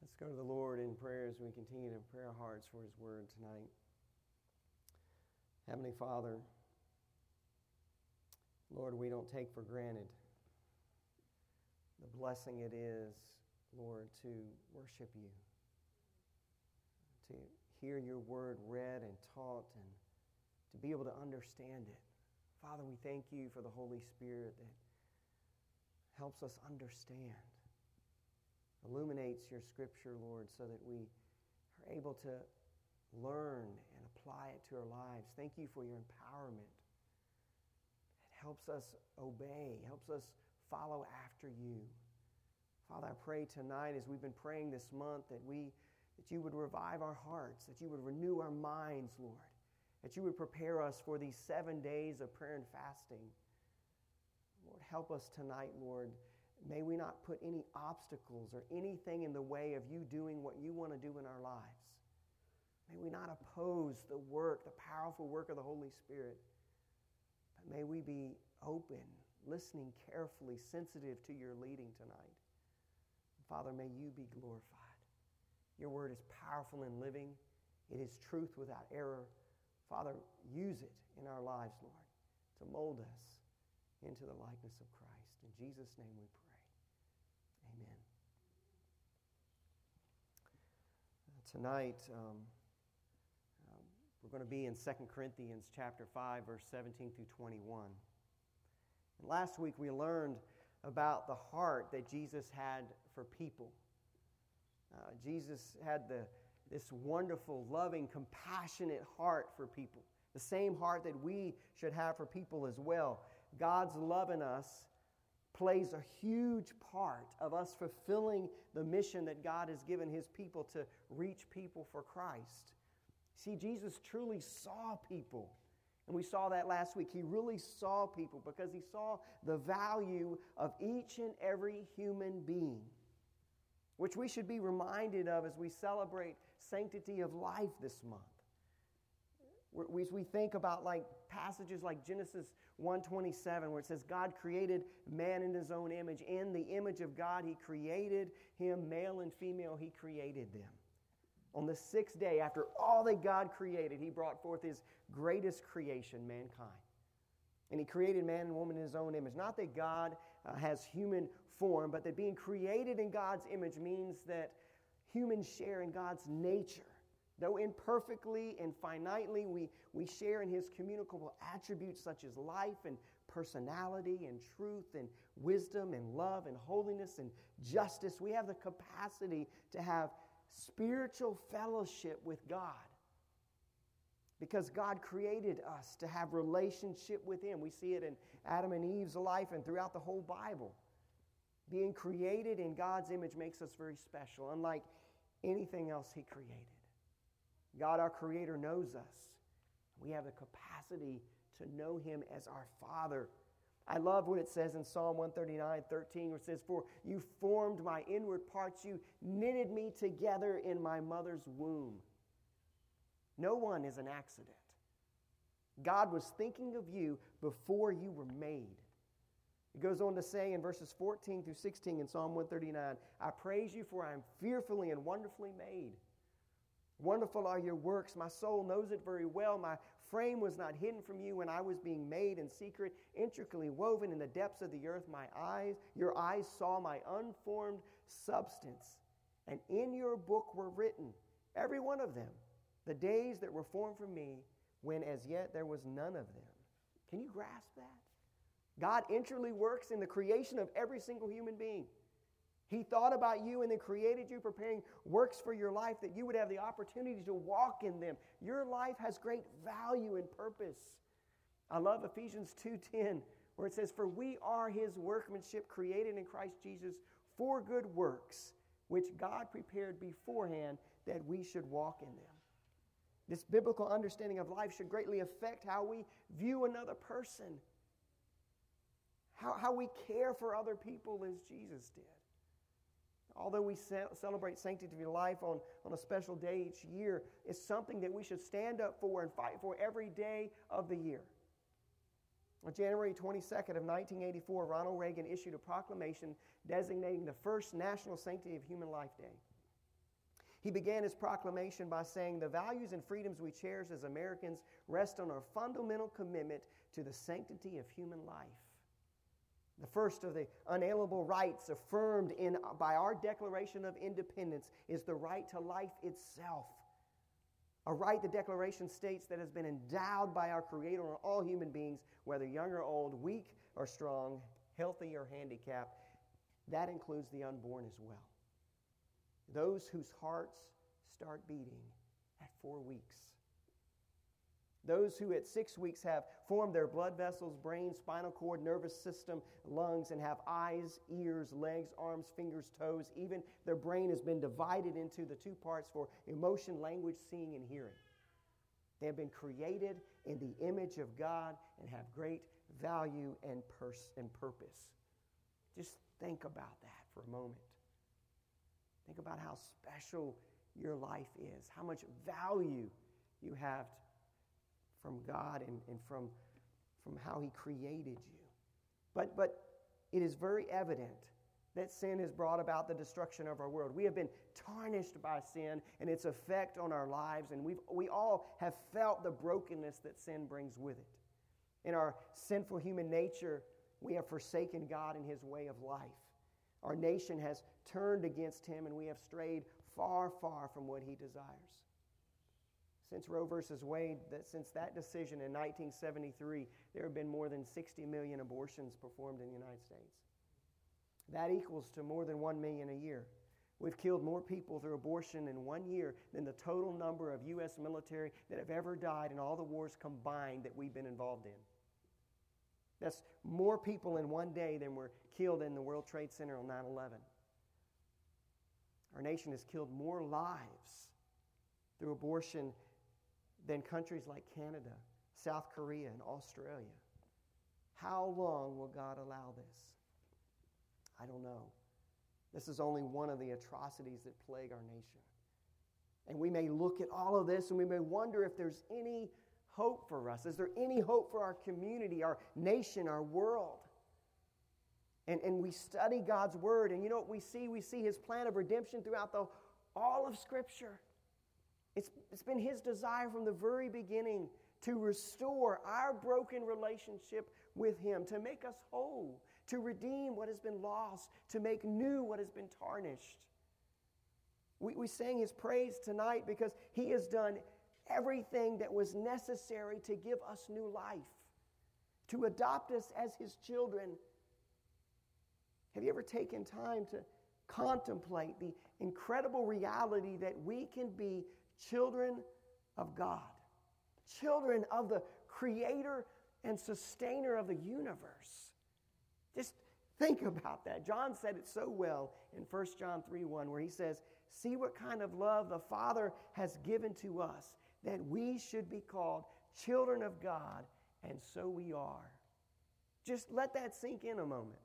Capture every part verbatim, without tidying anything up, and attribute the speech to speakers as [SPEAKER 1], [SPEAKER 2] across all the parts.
[SPEAKER 1] Let's go to the Lord in prayer as we continue to pray our hearts for His Word tonight. Heavenly Father, Lord, we don't take for granted the blessing it is, Lord, to worship You, to hear Your Word read and taught, and to be able to understand it. Father, we thank You for the Holy Spirit that helps us understand, illuminates Your Scripture, Lord, so that we are able to learn and apply it to our lives. Thank You for Your empowerment. It helps us obey, helps us follow after You. Father, I pray tonight as we've been praying this month that we, that You would revive our hearts, that You would renew our minds, Lord, that You would prepare us for these seven days of prayer and fasting. Lord, help us tonight, Lord. May we not put any obstacles or anything in the way of You doing what You want to do in our lives. May we not oppose the work, the powerful work of the Holy Spirit, but may we be open, listening carefully, sensitive to Your leading tonight. Father, may You be glorified. Your Word is powerful and living. It is truth without error. Father, use it in our lives, Lord, to mold us into the likeness of Christ. In Jesus' name we pray. Amen. Uh, tonight, um, um, we're going to be in Second Corinthians chapter five, verse seventeen through twenty-one. And last week we learned about the heart that Jesus had for people. Uh, Jesus had the this wonderful, loving, compassionate heart for people. The same heart that we should have for people as well. God's love in us plays a huge part of us fulfilling the mission that God has given His people to reach people for Christ. See, Jesus truly saw people. And we saw that last week. He really saw people because He saw the value of each and every human being, which we should be reminded of as we celebrate Sanctity of Life this month. We, we think about like passages like Genesis one twenty-seven, where it says, God created man in His own image. In the image of God, He created him, male and female, He created them. On the sixth day, after all that God created, He brought forth His greatest creation, mankind. And He created man and woman in His own image. Not that God uh, has human form, but that being created in God's image means that humans share in God's nature. Though imperfectly and finitely, we, we share in His communicable attributes such as life and personality and truth and wisdom and love and holiness and justice. We have the capacity to have spiritual fellowship with God, because God created us to have relationship with Him. We see it in Adam and Eve's life and throughout the whole Bible. Being created in God's image makes us very special, unlike anything else He created. God, our Creator, knows us. We have the capacity to know Him as our Father. I love what it says in Psalm one thirty-nine, thirteen, where it says, For You formed my inward parts, You knitted me together in my mother's womb. No one is an accident. God was thinking of you before you were made. It goes on to say in verses fourteen through sixteen in Psalm one thirty-nine, I praise You, for I am fearfully and wonderfully made. Wonderful are Your works. My soul knows it very well. My frame was not hidden from You when I was being made in secret, intricately woven in the depths of the earth. My eyes, Your eyes saw my unformed substance, and in Your book were written, every one of them, the days that were formed for me, when as yet there was none of them. Can you grasp that? God intricately works in the creation of every single human being. He thought about you and then created you, preparing works for your life that you would have the opportunity to walk in them. Your life has great value and purpose. I love Ephesians two ten, where it says, For we are His workmanship, created in Christ Jesus for good works, which God prepared beforehand that we should walk in them. This biblical understanding of life should greatly affect how we view another person, how, how we care for other people as Jesus did. Although we celebrate Sanctity of Life on, on a special day each year, it's something that we should stand up for and fight for every day of the year. On January twenty-second of nineteen eighty-four, Ronald Reagan issued a proclamation designating the first National Sanctity of Human Life Day. He began his proclamation by saying, "The values and freedoms we cherish as Americans rest on our fundamental commitment to the sanctity of human life." The first of the unalienable rights affirmed in, by our Declaration of Independence is the right to life itself. A right, the Declaration states, that has been endowed by our Creator on all human beings, whether young or old, weak or strong, healthy or handicapped. That includes the unborn as well. Those whose hearts start beating at four weeks. Those who at six weeks have formed their blood vessels, brain, spinal cord, nervous system, lungs, and have eyes, ears, legs, arms, fingers, toes. Even their brain has been divided into the two parts for emotion, language, seeing, and hearing. They have been created in the image of God and have great value and, pers- and purpose. Just think about that for a moment. Think about how special your life is, how much value you have from God and, and from, from how He created you. But, but it is very evident that sin has brought about the destruction of our world. We have been tarnished by sin and its effect on our lives, and we've, we all have felt the brokenness that sin brings with it. In our sinful human nature, we have forsaken God and His way of life. Our nation has turned against Him, and we have strayed far, far from what He desires. Since Roe versus Wade, that since that decision in nineteen seventy-three, there have been more than sixty million abortions performed in the United States. That equals to more than one million a year. We've killed more people through abortion in one year than the total number of U S military that have ever died in all the wars combined that we've been involved in. That's more people in one day than were killed in the World Trade Center on nine eleven. Our nation has killed more lives through abortion than countries like Canada, South Korea, and Australia. How long will God allow this? I don't know. This is only one of the atrocities that plague our nation. And we may look at all of this and we may wonder if there's any hope for us. Is there any hope for our community, our nation, our world? And, and we study God's Word, and you know what we see? We see His plan of redemption throughout the, all of Scripture. It's, it's been His desire from the very beginning to restore our broken relationship with Him, to make us whole, to redeem what has been lost, to make new what has been tarnished. We, we sang His praise tonight because He has done everything that was necessary to give us new life, to adopt us as His children. Have you ever taken time to contemplate the incredible reality that we can be children of God, children of the Creator and Sustainer of the universe? Just think about that. John said it so well in First John three one, where he says, "See what kind of love the Father has given to us, that we should be called children of God, and so we are." Just let that sink in a moment.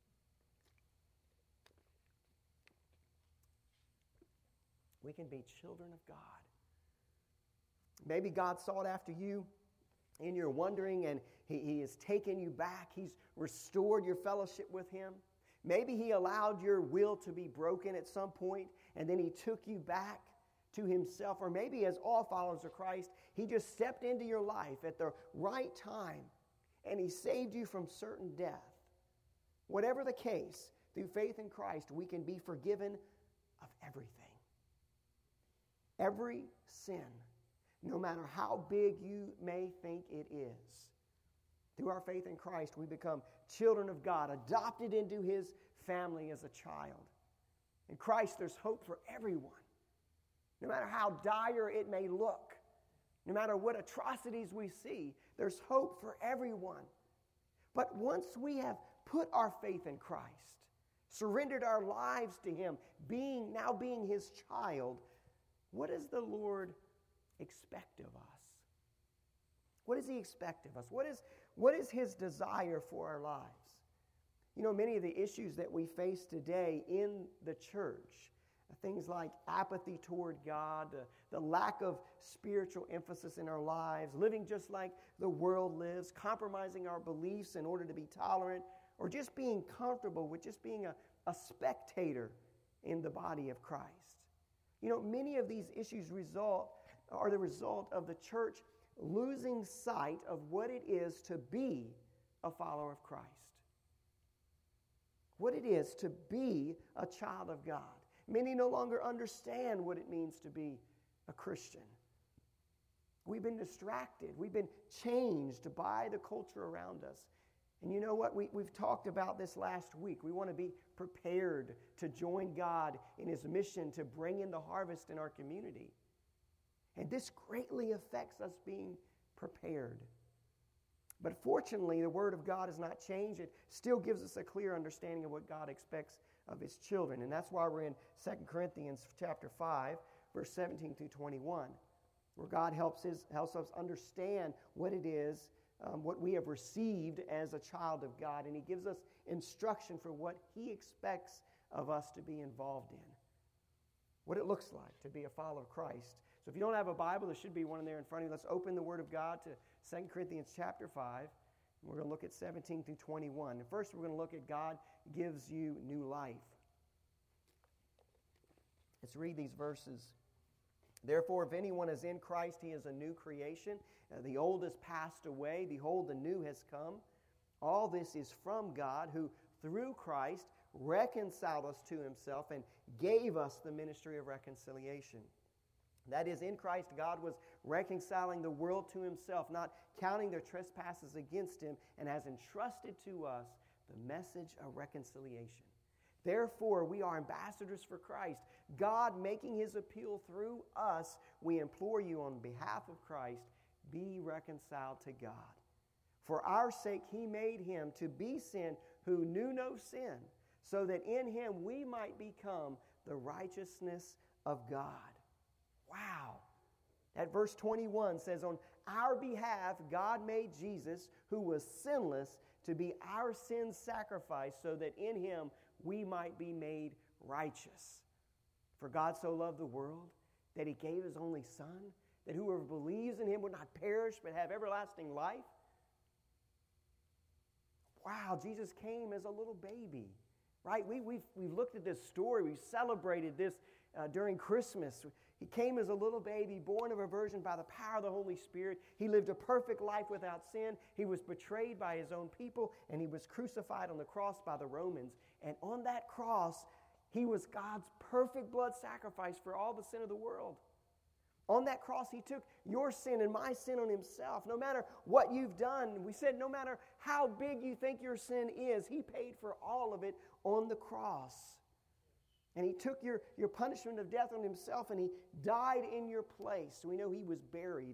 [SPEAKER 1] We can be children of God. Maybe God sought after you and you're wondering, and he, he has taken you back. He's restored your fellowship with Him. Maybe He allowed your will to be broken at some point, and then He took you back to Himself. Or maybe, as all followers of Christ, He just stepped into your life at the right time, and He saved you from certain death. Whatever the case, through faith in Christ, we can be forgiven of everything. Every sin, no matter how big you may think it is. Through our faith in Christ, we become children of God, adopted into His family as a child. In Christ, there's hope for everyone. No matter how dire it may look, no matter what atrocities we see, there's hope for everyone. But once we have put our faith in Christ, surrendered our lives to Him, being now being His child, what does the Lord expect of us? What does He expect of us? What is, what is His desire for our lives? You know, many of the issues that we face today in the church, things like apathy toward God, the, the lack of spiritual emphasis in our lives, living just like the world lives, compromising our beliefs in order to be tolerant, or just being comfortable with just being a, a spectator in the body of Christ. You know, many of these issues result are the result of the church losing sight of what it is to be a follower of Christ. What it is to be a child of God. Many no longer understand what it means to be a Christian. We've been distracted. We've been changed by the culture around us. And you know what? We, we've talked about this last week. We want to be prepared to join God in His mission to bring in the harvest in our community. And this greatly affects us being prepared. But fortunately, the Word of God has not changed. It still gives us a clear understanding of what God expects of His children. And that's why we're in Second Corinthians chapter five, verse seventeen through twenty-one, where God helps, his, helps us understand what it is, um, what we have received as a child of God. And He gives us instruction for what He expects of us to be involved in, what it looks like to be a follower of Christ. So if you don't have a Bible, there should be one in there in front of you. Let's open the Word of God to Second Corinthians chapter five. And we're going to look at seventeen through twenty-one. And first we're going to look at God gives you new life. Let's read these verses. Therefore, if anyone is in Christ, he is a new creation. Uh, the old has passed away. Behold, the new has come. All this is from God, who through Christ reconciled us to Himself and gave us the ministry of reconciliation. That is, in Christ, God was reconciling the world to Himself, not counting their trespasses against Him, and has entrusted to us the message of reconciliation. Therefore, we are ambassadors for Christ, God making His appeal through us. We implore you on behalf of Christ, be reconciled to God. For our sake, He made Him to be sin who knew no sin, so that in Him we might become the righteousness of God. Wow. That verse twenty-one says, on our behalf, God made Jesus, who was sinless, to be our sin sacrifice, so that in Him we might be made righteous. For God so loved the world that He gave His only Son, that whoever believes in Him would not perish but have everlasting life. Wow, Jesus came as a little baby, right? We, we've, we've looked at this story. We've celebrated this uh, during Christmas. He came as a little baby, born of a virgin by the power of the Holy Spirit. He lived a perfect life without sin. He was betrayed by His own people, and He was crucified on the cross by the Romans. And on that cross, He was God's perfect blood sacrifice for all the sin of the world. On that cross, He took your sin and my sin on Himself. No matter what you've done, we said no matter how big you think your sin is, He paid for all of it on the cross. And He took your, your punishment of death on Himself, and He died in your place. We know He was buried.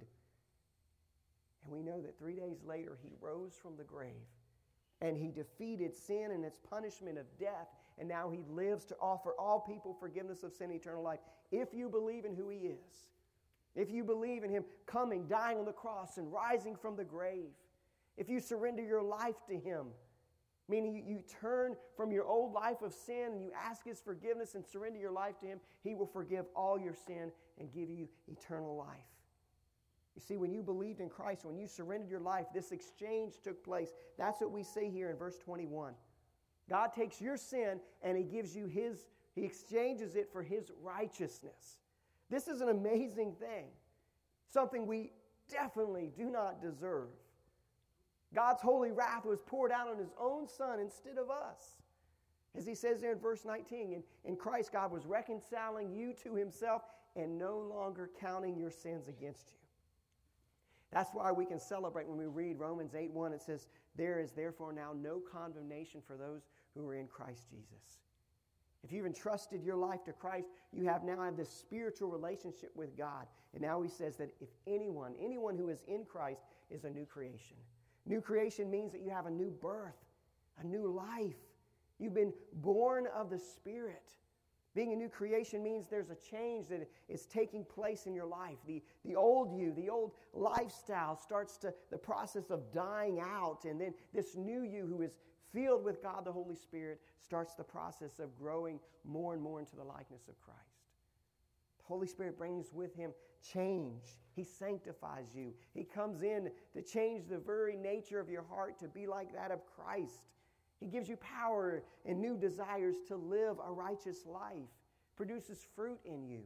[SPEAKER 1] And we know that three days later, He rose from the grave. And He defeated sin and its punishment of death. And now He lives to offer all people forgiveness of sin, eternal life, if you believe in who He is. If you believe in Him coming, dying on the cross, and rising from the grave. If you surrender your life to Him, meaning you, you turn from your old life of sin and you ask His forgiveness and surrender your life to Him, He will forgive all your sin and give you eternal life. You see, when you believed in Christ, when you surrendered your life, this exchange took place. That's what we see here in verse twenty-one. God takes your sin and He gives you His, He exchanges it for His righteousness. This is an amazing thing, something we definitely do not deserve. God's holy wrath was poured out on His own Son instead of us. As He says there in verse nineteen, in, in Christ God was reconciling you to Himself and no longer counting your sins against you. That's why we can celebrate when we read Romans eight one. It says, there is therefore now no condemnation for those who are in Christ Jesus. If you've entrusted your life to Christ, you have now have this spiritual relationship with God. And now He says that if anyone, anyone who is in Christ is a new creation. New creation means that you have a new birth, a new life. You've been born of the Spirit. Being a new creation means there's a change that is taking place in your life. The, the old you, the old lifestyle starts to, the process of dying out. And then this new you who is filled with God the Holy Spirit starts the process of growing more and more into the likeness of Christ. The Holy Spirit brings with Him change. He sanctifies you. He comes in to change the very nature of your heart to be like that of Christ. He gives you power and new desires to live a righteous life, produces fruit in you.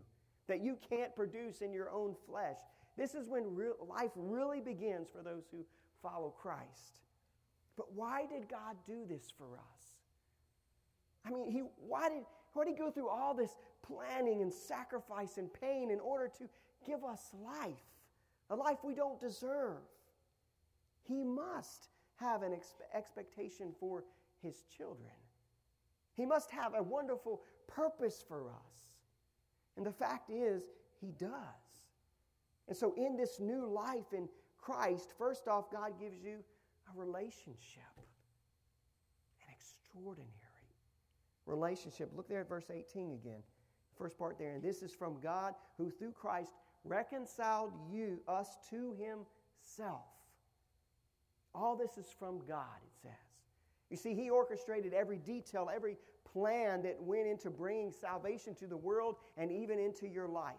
[SPEAKER 1] that you can't produce in your own flesh. This is when real, life really begins for those who follow Christ. But why did God do this for us? I mean, he, why did, why did he go through all this planning and sacrifice and pain in order to give us life, a life we don't deserve? He must have an ex- expectation for his children. He must have a wonderful purpose for us. And the fact is, he does. And so in this new life in Christ, first off, God gives you a relationship, an extraordinary relationship. Look there at verse eighteen again. First part there. And this is from God, who through Christ reconciled you, us to himself. All this is from God, it says. You see, he orchestrated every detail, every plan that went into bringing salvation to the world and even into your life.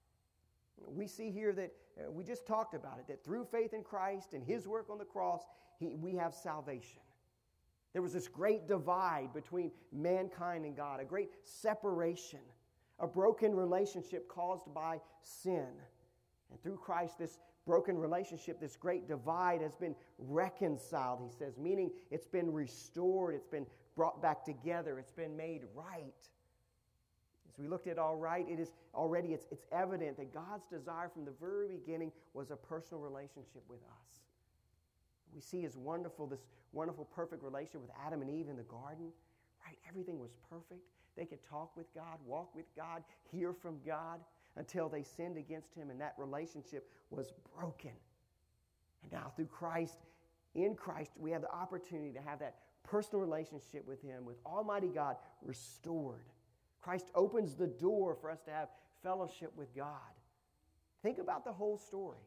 [SPEAKER 1] We see here that, uh, we just talked about it, that through faith in Christ and his work on the cross, he, we have salvation. There was this great divide between mankind and God, a great separation, a broken relationship caused by sin. And through Christ, this broken relationship, this great divide has been reconciled, he says, meaning it's been restored, it's been brought back together, it's been made right. As we looked at all right, it is already, it's, it's evident that God's desire from the very beginning was a personal relationship with us. We see his wonderful, this wonderful, perfect relationship with Adam and Eve in the garden, right? Everything was perfect. They could talk with God, walk with God, hear from God, until they sinned against him, and that relationship was broken. And now through Christ, in Christ, we have the opportunity to have that personal relationship with him, with Almighty God, restored. Christ opens the door for us to have fellowship with God. Think about the whole story.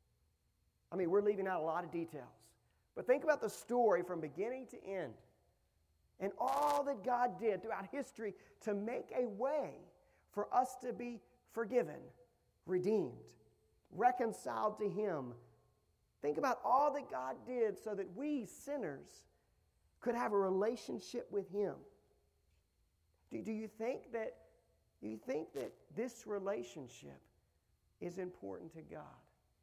[SPEAKER 1] I mean, we're leaving out a lot of details, but think about the story from beginning to end and all that God did throughout history to make a way for us to be forgiven, redeemed, reconciled to him. Think about all that God did so that we sinners could have a relationship with him. Do, do you think that do you think that this relationship is important to God?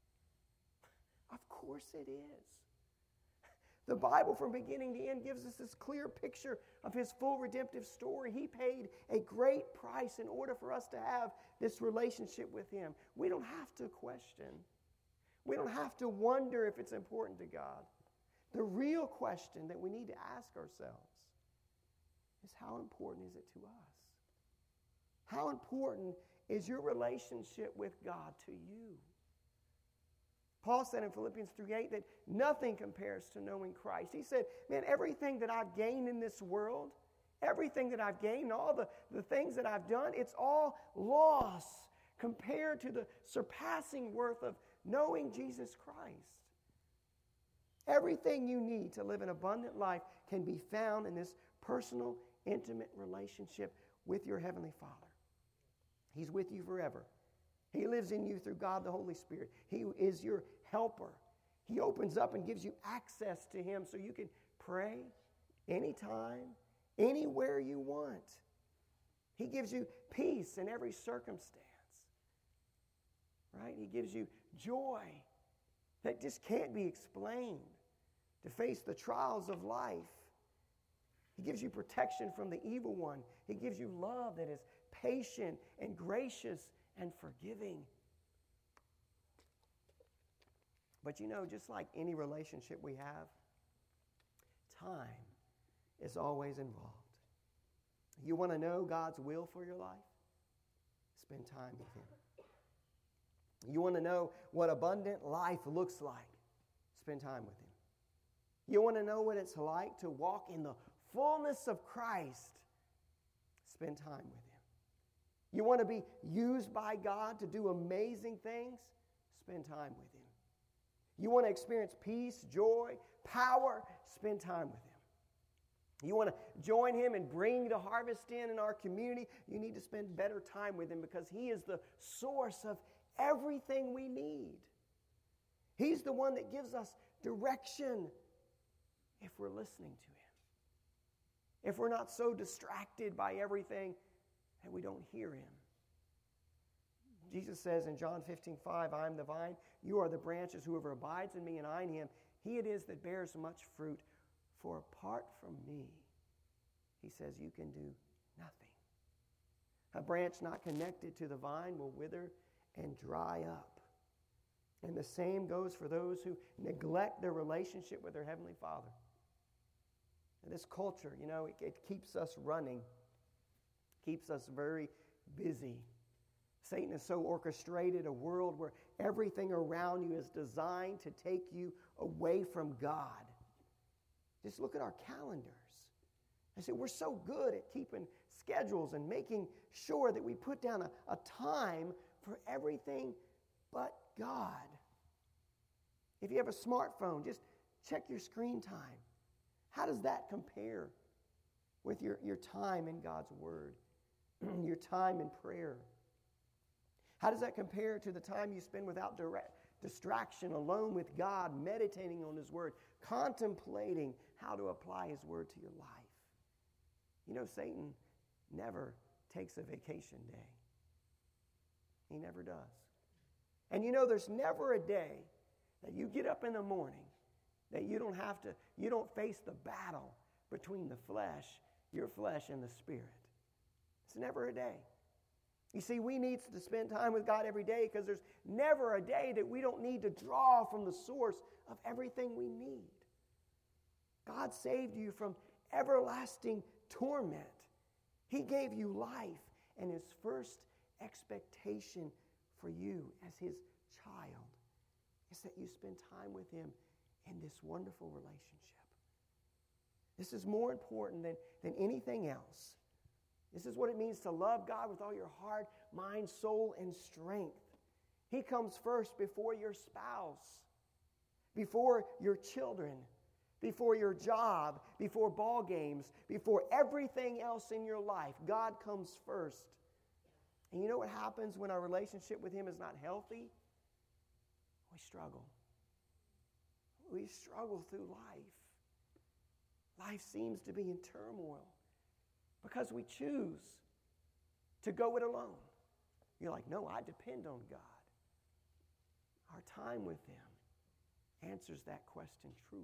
[SPEAKER 1] Of course it is. The Bible from beginning to end gives us this clear picture of his full redemptive story. He paid a great price in order for us to have this relationship with him. We don't have to question. We don't have to wonder if it's important to God. The real question that we need to ask ourselves is, how important is it to us? How important is your relationship with God to you? Paul said in Philippians three eight that nothing compares to knowing Christ. He said, man, everything that I've gained in this world, everything that I've gained, all the, the things that I've done, it's all loss compared to the surpassing worth of knowing Jesus Christ. Everything you need to live an abundant life can be found in this personal, intimate relationship with your Heavenly Father. He's with you forever. He lives in you through God the Holy Spirit. He is your helper. He opens up and gives you access to him so you can pray anytime, anywhere you want. He gives you peace in every circumstance. Right? He gives you joy that just can't be explained to face the trials of life. He gives you protection from the evil one. He gives you love that is patient and gracious and forgiving. But you know, just like any relationship we have, time is always involved. You want to know God's will for your life? Spend time with him. You want to know what abundant life looks like? Spend time with him. You want to know what it's like to walk in the fullness of Christ? Spend time with him. You want to be used by God to do amazing things? Spend time with him. You want to experience peace, joy, power? Spend time with him. You want to join him and bring the harvest in in our community? You need to spend better time with him because he is the source of everything we need. He's the one that gives us direction if we're listening to him. If we're not so distracted by everything that we don't hear him. Jesus says in John fifteen five, I am the vine, you are the branches. Whoever abides in me and I in him, he it is that bears much fruit. For apart from me, he says, you can do nothing. A branch not connected to the vine will wither and dry up. And the same goes for those who neglect their relationship with their Heavenly Father. And this culture, you know, it, it keeps us running, keeps us very busy. Satan has so orchestrated a world where everything around you is designed to take you away from God. Just look at our calendars. I said, we're so good at keeping schedules and making sure that we put down a, a time for everything but God. If you have a smartphone, just check your screen time. How does that compare with your, your time in God's Word, your time in prayer? How does that compare to the time you spend without direct distraction, alone with God, meditating on His Word, contemplating how to apply His Word to your life? You know, Satan never takes a vacation day. He never does. And you know, there's never a day that you get up in the morning that you don't have to, you don't face the battle between the flesh, your flesh, and the Spirit. It's never a day. You see, we need to spend time with God every day because there's never a day that we don't need to draw from the source of everything we need. God saved you from everlasting torment. He gave you life, and His first expectation for you as His child is that you spend time with Him in this wonderful relationship. This is more important than, than anything else. This is what it means to love God with all your heart, mind, soul, and strength. He comes first before your spouse, before your children, before your job, before ball games, before everything else in your life. God comes first. And you know what happens when our relationship with Him is not healthy? We struggle. We struggle through life. Life seems to be in turmoil because we choose to go it alone. You're like, no, I depend on God. Our time with Him answers that question truly.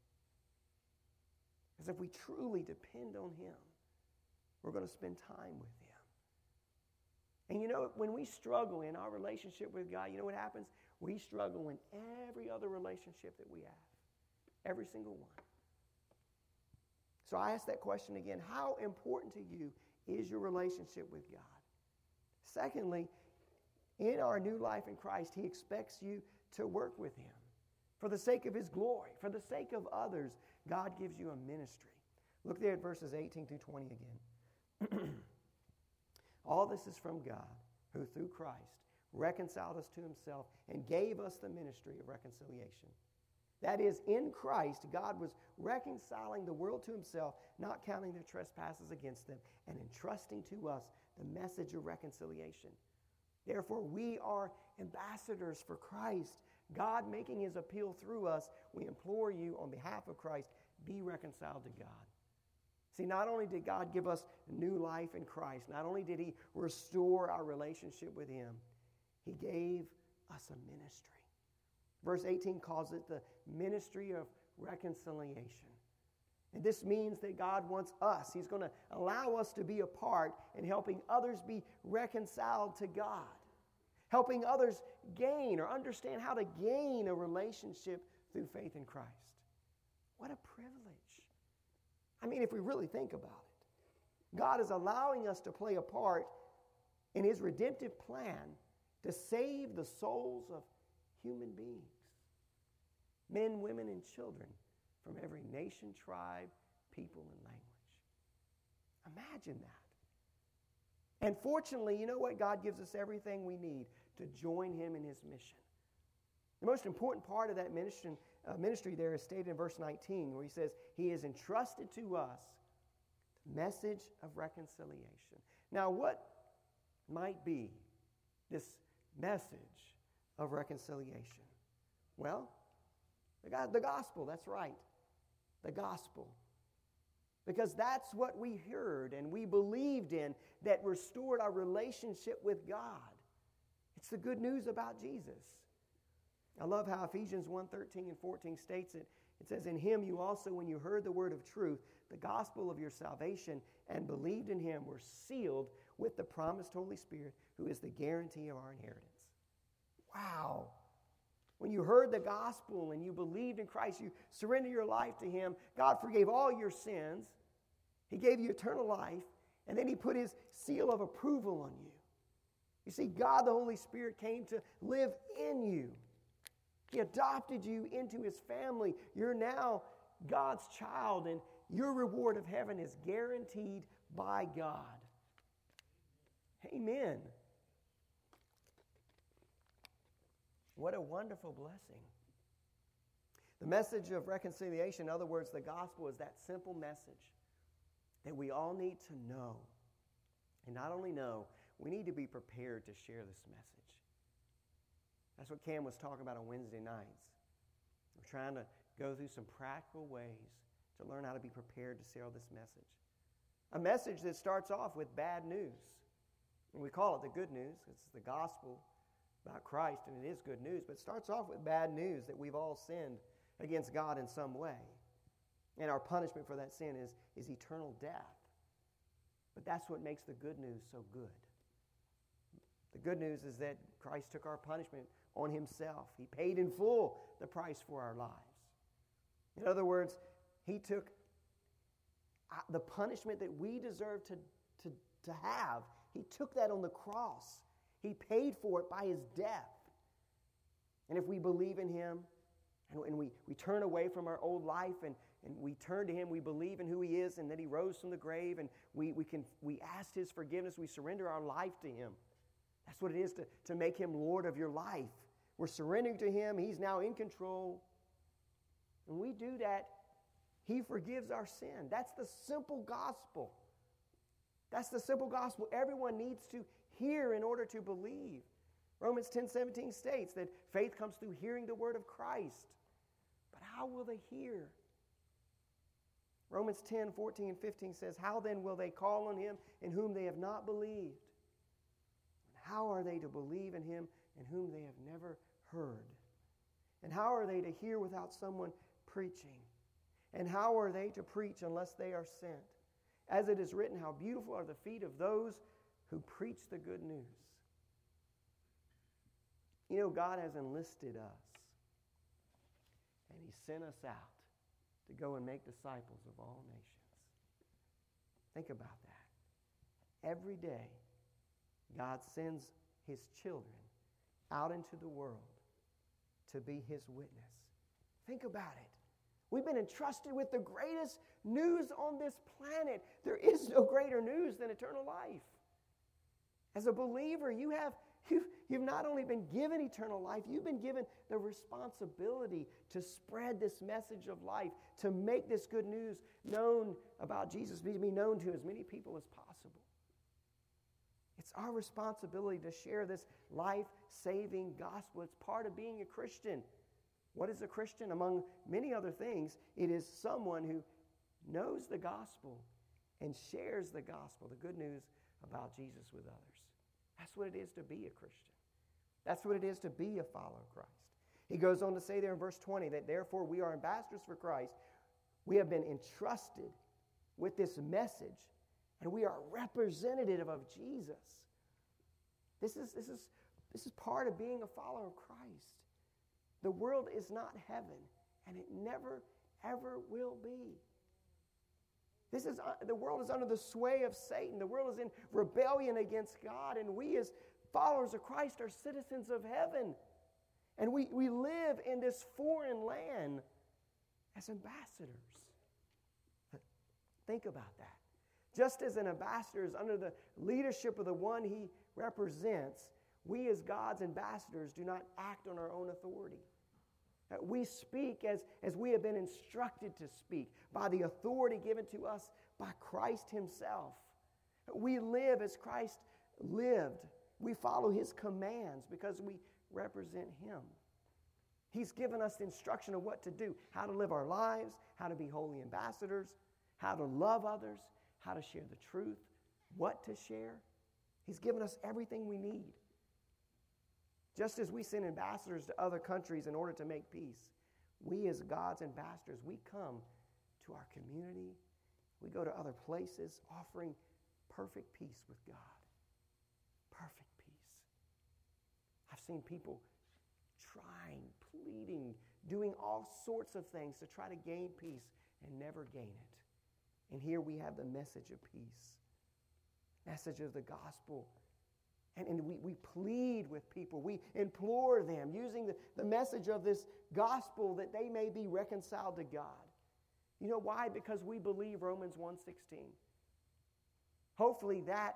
[SPEAKER 1] Because if we truly depend on Him, we're going to spend time with Him. And you know, when we struggle in our relationship with God, you know what happens? We struggle in every other relationship that we have. Every single one. So I ask that question again. How important to you is your relationship with God? Secondly, in our new life in Christ, He expects you to work with Him. For the sake of His glory, for the sake of others, God gives you a ministry. Look there at verses eighteen through twenty again. All this is from God, who through Christ reconciled us to Himself and gave us the ministry of reconciliation. That is, in Christ, God was reconciling the world to Himself, not counting their trespasses against them, and entrusting to us the message of reconciliation. Therefore, we are ambassadors for Christ, God making His appeal through us. We implore you on behalf of Christ, be reconciled to God. See, not only did God give us new life in Christ, not only did He restore our relationship with Him, He gave us a ministry. Verse eighteen calls it the ministry of reconciliation. And this means that God wants us. He's going to allow us to be a part in helping others be reconciled to God. Helping others gain or understand how to gain a relationship through faith in Christ. What a privilege. I mean, if we really think about it, God is allowing us to play a part in His redemptive plan to save the souls of human beings. Men, women, and children from every nation, tribe, people, and language. Imagine that. And fortunately, you know what? God gives us everything we need to join Him in His mission. The most important part of that ministry, uh, ministry there is stated in verse nineteen, where He says, He has entrusted to us the message of reconciliation. Now, what might be this message of reconciliation? Well, the gospel, that's right. The gospel. Because that's what we heard and we believed in that restored our relationship with God. It's the good news about Jesus. I love how Ephesians one thirteen and fourteen states it. It says, in him you also, when you heard the word of truth, the gospel of your salvation, and believed in him, were sealed with the promised Holy Spirit, who is the guarantee of our inheritance. Wow. When you heard the gospel and you believed in Christ, you surrendered your life to him, God forgave all your sins. He gave you eternal life, and then he put his seal of approval on you. You see, God the Holy Spirit came to live in you. He adopted you into his family. You're now God's child, and your reward of heaven is guaranteed by God. Amen. What a wonderful blessing. The message of reconciliation, in other words, the gospel, is that simple message that we all need to know. And not only know, we need to be prepared to share this message. That's what Cam was talking about on Wednesday nights. We're trying to go through some practical ways to learn how to be prepared to share this message. A message that starts off with bad news. And we call it the good news. It's the gospel about Christ, and it is good news. But it starts off with bad news that we've all sinned against God in some way. And our punishment for that sin is, is eternal death. But that's what makes the good news so good. The good news is that Christ took our punishment on himself. He paid in full the price for our lives. In other words, he took the punishment that we deserve to, to, to have. He took that on the cross. He paid for it by his death. And if we believe in him, and, and we, we turn away from our old life, and, and we turn to him, we believe in who he is, and that he rose from the grave, and we, we, can, we ask his forgiveness, we surrender our life to him. That's what it is to, to make him Lord of your life. We're surrendering to him. He's now in control. When we do that, he forgives our sin. That's the simple gospel. That's the simple gospel everyone needs to hear in order to believe. Romans ten seventeen states that faith comes through hearing the word of Christ. But how will they hear? Romans ten fourteen and fifteen says, how then will they call on him in whom they have not believed? How are they to believe in him in whom they have never heard? And how are they to hear without someone preaching? And how are they to preach unless they are sent? As it is written, how beautiful are the feet of those who preach the good news. You know, God has enlisted us, and he sent us out to go and make disciples of all nations. Think about that. Every day, God sends his children out into the world to be his witness. Think about it. We've been entrusted with the greatest news on this planet. There is no greater news than eternal life. As a believer, you have, you've, you've not only been given eternal life, you've been given the responsibility to spread this message of life, to make this good news known about Jesus, be known to as many people as possible. It's our responsibility to share this life-saving gospel. It's part of being a Christian. What is a Christian? Among many other things, it is someone who knows the gospel and shares the gospel, the good news about Jesus with others. That's what it is to be a Christian. That's what it is to be a follower of Christ. He goes on to say there in verse twenty that therefore we are ambassadors for Christ. We have been entrusted with this message, and we are representative of Jesus. This is, this is, this is part of being a follower of Christ. The world is not heaven, and it never, ever will be. This is uh, the world is under the sway of Satan. The world is in rebellion against God, and we as followers of Christ are citizens of heaven. And we, we live in this foreign land as ambassadors. Think about that. Just as an ambassador is under the leadership of the one he represents, we as God's ambassadors do not act on our own authority. We speak as, as we have been instructed to speak by the authority given to us by Christ himself. We live as Christ lived. We follow his commands because we represent him. He's given us the instruction of what to do, how to live our lives, how to be holy ambassadors, how to love others, how to share the truth, what to share. He's given us everything we need. Just as we send ambassadors to other countries in order to make peace, we as God's ambassadors, we come to our community. We go to other places offering perfect peace with God. Perfect peace. I've seen people trying, pleading, doing all sorts of things to try to gain peace and never gain it. And here we have the message of peace, message of the gospel. And, and we, we plead with people. We implore them using the, the message of this gospel that they may be reconciled to God. You know why? Because we believe Romans one sixteen. Hopefully that,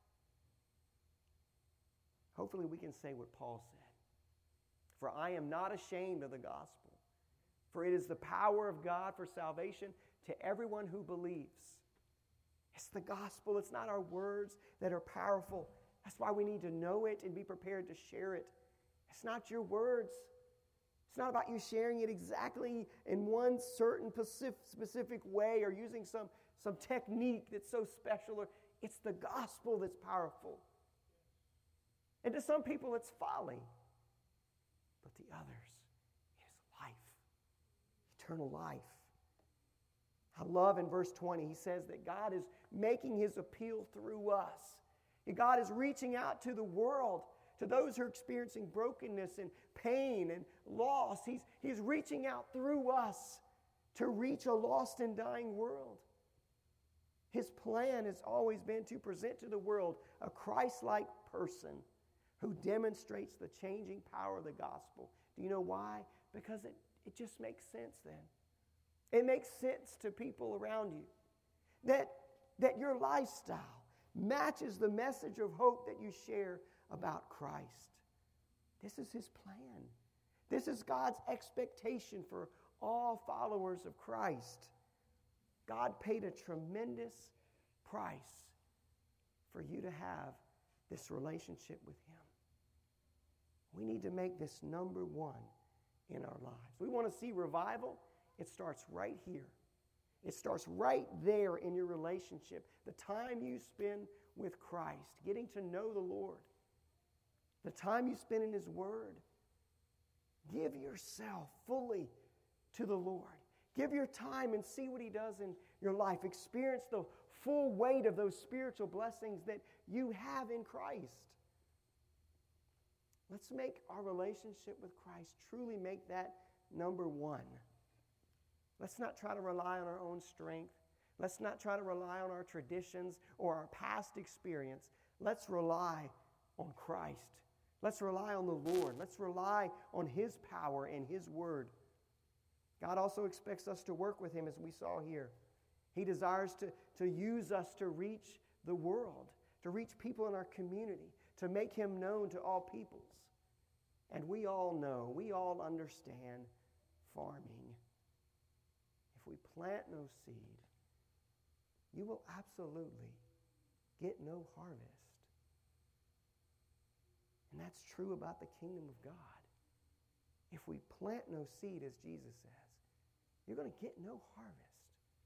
[SPEAKER 1] hopefully we can say what Paul said. For I am not ashamed of the gospel, for it is the power of God for salvation to everyone who believes. It's the gospel. It's not our words that are powerful. That's why we need to know it and be prepared to share it. It's not your words. It's not about you sharing it exactly in one certain specific way or using some, some technique that's so special. It's the gospel that's powerful. And to some people, it's folly. But the others, it is life, eternal life. I love in verse twenty, he says that God is making his appeal through us. And God is reaching out to the world, to those who are experiencing brokenness and pain and loss. He's, he's reaching out through us to reach a lost and dying world. His plan has always been to present to the world a Christ-like person who demonstrates the changing power of the gospel. Do you know why? Because it, it just makes sense then. It makes sense to people around you that, that your lifestyle matches the message of hope that you share about Christ. This is his plan. This is God's expectation for all followers of Christ. God paid a tremendous price for you to have this relationship with him. We need to make this number one in our lives. We want to see revival. It starts right here. It starts right there in your relationship. The time you spend with Christ, getting to know the Lord. The time you spend in his word. Give yourself fully to the Lord. Give your time and see what he does in your life. Experience the full weight of those spiritual blessings that you have in Christ. Let's make our relationship with Christ truly make that number one. Let's not try to rely on our own strength. Let's not try to rely on our traditions or our past experience. Let's rely on Christ. Let's rely on the Lord. Let's rely on his power and his word. God also expects us to work with him, as we saw here. He desires to, to use us to reach the world, to reach people in our community, to make him known to all peoples. And we all know, we all understand farming. If we plant no seed, you will absolutely get no harvest. And that's true about the kingdom of God. If we plant no seed, as Jesus says, you're going to get no harvest.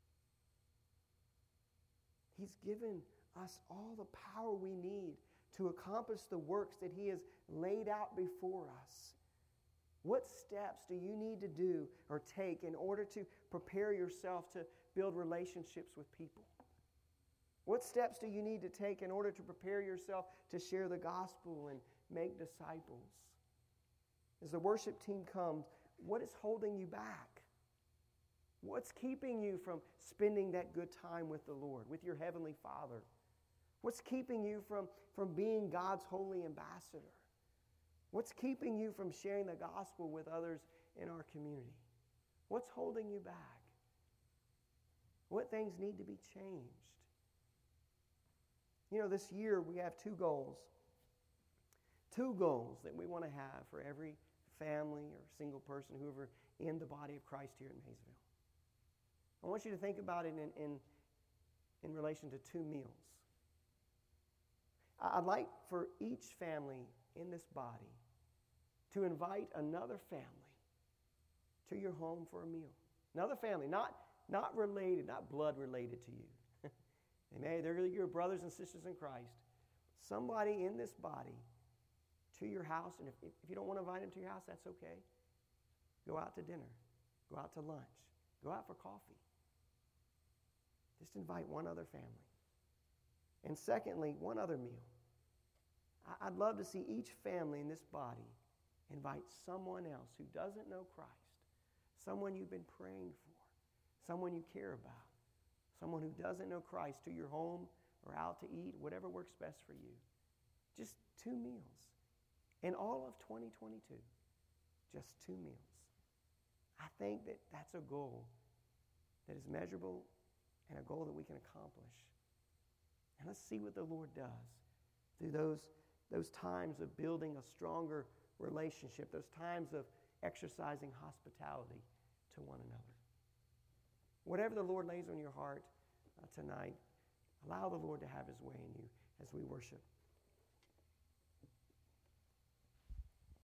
[SPEAKER 1] He's given us all the power we need to accomplish the works that he has laid out before us. What steps do you need to do or take in order to prepare yourself to build relationships with people? What steps do you need to take in order to prepare yourself to share the gospel and make disciples? As the worship team comes, what is holding you back? What's keeping you from spending that good time with the Lord, with your Heavenly Father? What's keeping you from, from being God's holy ambassador? What's keeping you from sharing the gospel with others in our community? What's holding you back? What things need to be changed? You know, this year we have two goals. Two goals that we want to have for every family or single person, whoever in the body of Christ here in Maysville. I want you to think about it in, in, in relation to two meals. I'd like for each family in this body to invite another family to your home for a meal. Another family, not, not related, not blood related to you. They may, they're your brothers and sisters in Christ. Somebody in this body to your house. And if, if you don't want to invite them to your house, that's okay. Go out to dinner. Go out to lunch. Go out for coffee. Just invite one other family. And secondly, one other meal. I'd love to see each family in this body invite someone else who doesn't know Christ, someone you've been praying for, someone you care about, someone who doesn't know Christ, to your home or out to eat, whatever works best for you. Just two meals. In all of twenty twenty-two, just two meals. I think that that's a goal that is measurable and a goal that we can accomplish. And let's see what the Lord does through those, those times of building a stronger relationship, those times of exercising hospitality to one another. Whatever the Lord lays on your heart uh, tonight, allow the Lord to have his way in you as we worship.